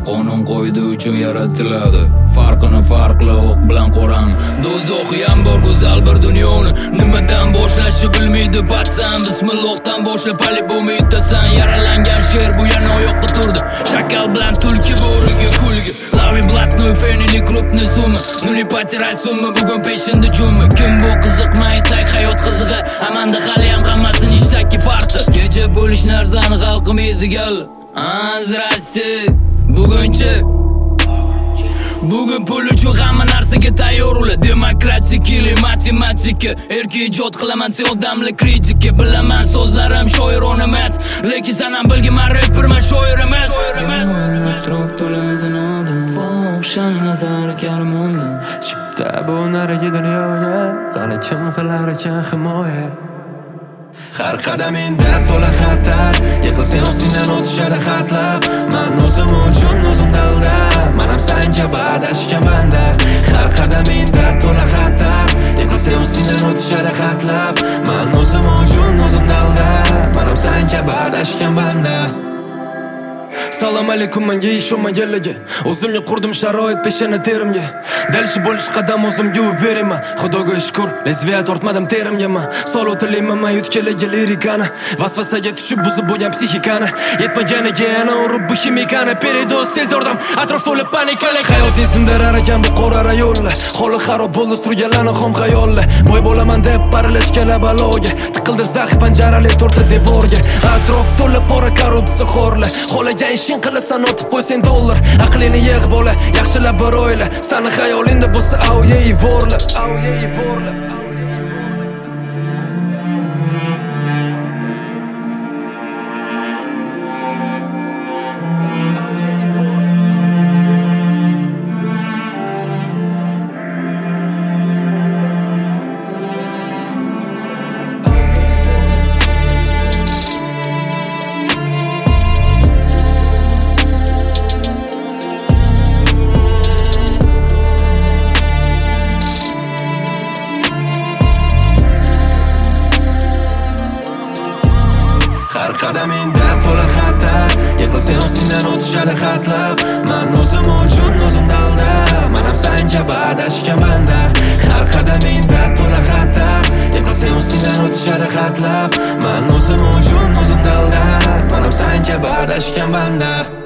qonun qo'ydi uchun yaratiladi. Farqini farqli o'q bilan qo'ran. Do'zaxi ham bor go'zal bir dunyoni. Nimadan boshlashni bilmaydi patsan. Bismillohdan boshlab ali bo'lmaydasan. Yaralangan sher bu yana oyoqqa turdi. Shakal bilan tulki bo'riga kulgi. Lavi blatnoy fenili krupni summa. Nuni patiray summa bugun peshinda jumma. Kim bu qiziqmay tak hayot qizig'i. Amanda hali ham hammasini ishtaki farqi. Kecha bo'lishni arzani xalqim edigal. Zdrasте. Bugun pul uchun hamma narsaga tayyor ular. Demokratik ili matematika. Erki ijod qilaman sen odamlar kritika. Bilaman so'zlarim shoirona emas, lekin sen ham bilgiman rapperman shoir emas. Atrof to'la zinoda. Fohishang nazari karmonda. Chipta bu narigi dunyoga qani kim qilar ekan himoya. Har qadamingda to'la xatar. Yiqilsang ostingdan o'tishadi xatlab. Men o'zim uchun o'zim dalda. Men ham sen kabi adashgan banda. Har qadamingda to'la xatar. Yiqilsang ostingdan o'tishadi xatlab. Men o'zim uchun o'zim dalda. Men ham sen kabi adashgan banda. Salom alaykum, menga ishonmaganlarga o'zimga qurdim sharoit peshana terimga. Dalshi bo'lish qadam o'zimga beraman. Xudoga shukr, lezviya tortmadim terimga men. Solo tilayman men yutganlarga lirikani. Vasvasaga tushib buzib bo'lgan psixikani. Yetmaganiga yana urib bu ximikani. Peridoz tez yordam, atrof to'la panikalik. Hayot esimda ekan bu qora rayonlar. Holi xarob bo'ldi surganlarni xom xayollar. Boy bo'laman deb paralashgan baloga. Tiqildi zax panjarali to'rtta devorga. Atrof to'la pora korrupsiya xorlar. Xolagan ishing qilasan otib qo'ysang dollar. Aqlini yig'ib bola, yaxshilab bir o'yla. Sani xayolingda bo'lsa auye ivorla. Har qadamingda to'la xatar. Yiqilsang ostingdan o'tishadi xatlab. Men o'zim uchun o'zim dalda. Men ham sen kabi adashgan banda. Har qadamingda to'la xatar. Yiqilsang ostingdan o'tishadi xatlab. Men o'zim uchun o'zim dalda. Men ham sen kabi adashgan banda.